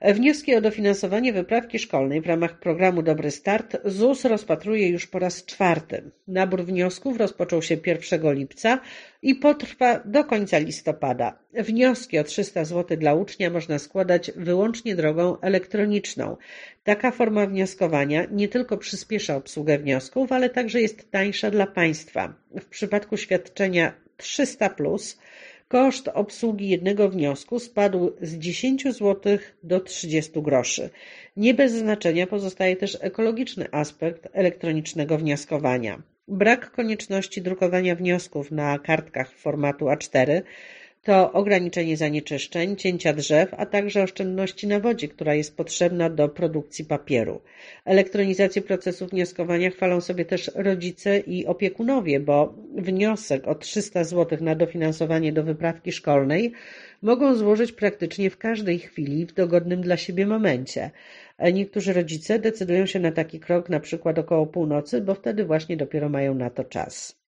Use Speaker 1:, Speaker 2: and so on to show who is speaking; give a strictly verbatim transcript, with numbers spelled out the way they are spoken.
Speaker 1: Wnioski o dofinansowanie wyprawki szkolnej w ramach programu Dobry Start Z U S rozpatruje już po raz czwarty. Nabór wniosków rozpoczął się pierwszego lipca i potrwa do końca listopada. Wnioski o trzysta złotych dla ucznia można składać wyłącznie drogą elektroniczną. Taka forma wnioskowania nie tylko przyspiesza obsługę wniosków, ale także jest tańsza dla państwa. W przypadku świadczenia trzysta plus koszt obsługi jednego wniosku spadł z dziesięciu złotych do trzydziestu groszy. Nie bez znaczenia pozostaje też ekologiczny aspekt elektronicznego wnioskowania. Brak konieczności drukowania wniosków na kartkach formatu A cztery to ograniczenie zanieczyszczeń, cięcia drzew, a także oszczędności na wodzie, która jest potrzebna do produkcji papieru. Elektronizację procesu wnioskowania chwalą sobie też rodzice i opiekunowie, bo wniosek o trzysta złotych na dofinansowanie do wyprawki szkolnej mogą złożyć praktycznie w każdej chwili w dogodnym dla siebie momencie. Niektórzy rodzice decydują się na taki krok na przykład około północy, bo wtedy właśnie dopiero mają na to czas.